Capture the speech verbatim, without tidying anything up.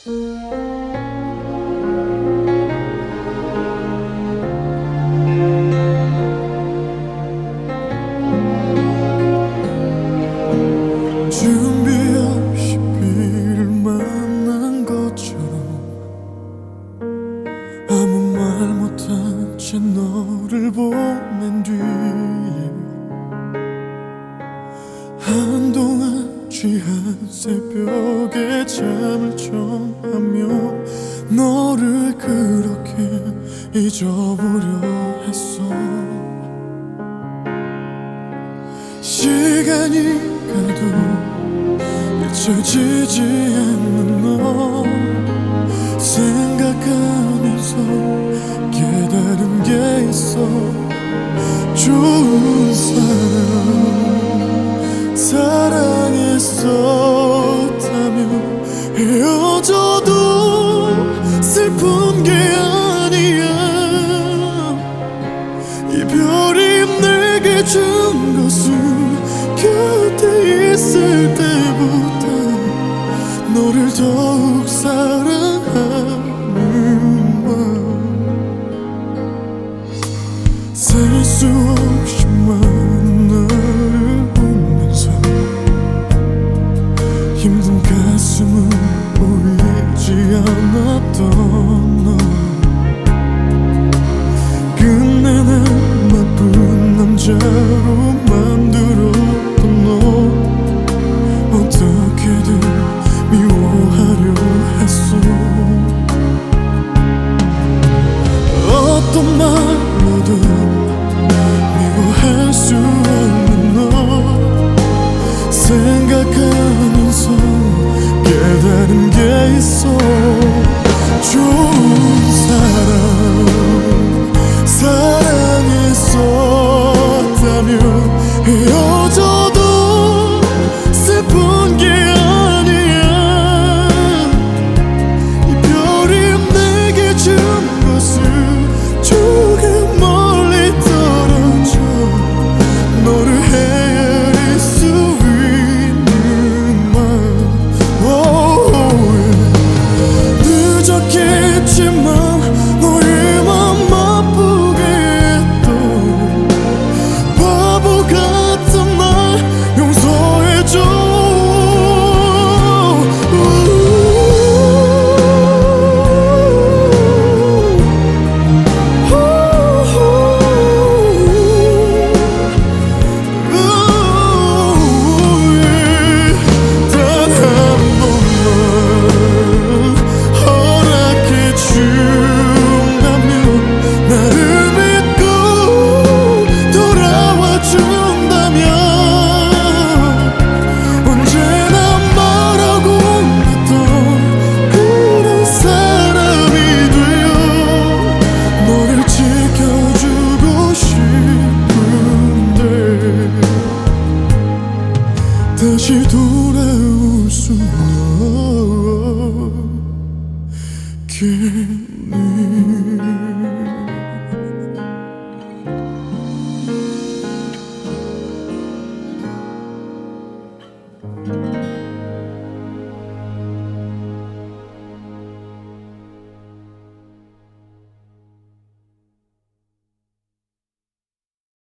준비 없이 비를 만난 것처럼 아무 말 못한 채 너를 보낸 뒤 한동안 취한 새벽에 잠을 청하며 너를 그렇게 잊어보려 했어. 시간이 가도 잊혀지지 않는 너 생각하면서 깨달은 게 있어. 좋은 사람 사랑했었다면 헤어져도 슬픈 게 아니야. 이별이 내게 준 것은 곁에 있을 때보다 너를 더욱 사랑하는 마음. 셀 수 없이 많은 너를 보면서 힘든 가슴은 보이지 않았던 너. 끝내 난 나쁜 남자로 만들었던 너 어떻게든 미워하려 했어. 어떤 말로도 미워할 수 없는 너 생각하면서 깨달은 게 있어. 좋은 사람 사랑했었다면 헤어져도 슬픈 게 아니야. 이별이 내게 준 것은 조금 멀리 떨어져 너를 헤아릴 수 있는 맘. 늦었겠지만 너의 맘 아프게 했던 바보 같은 날 용서해줘. 다시 돌아올 수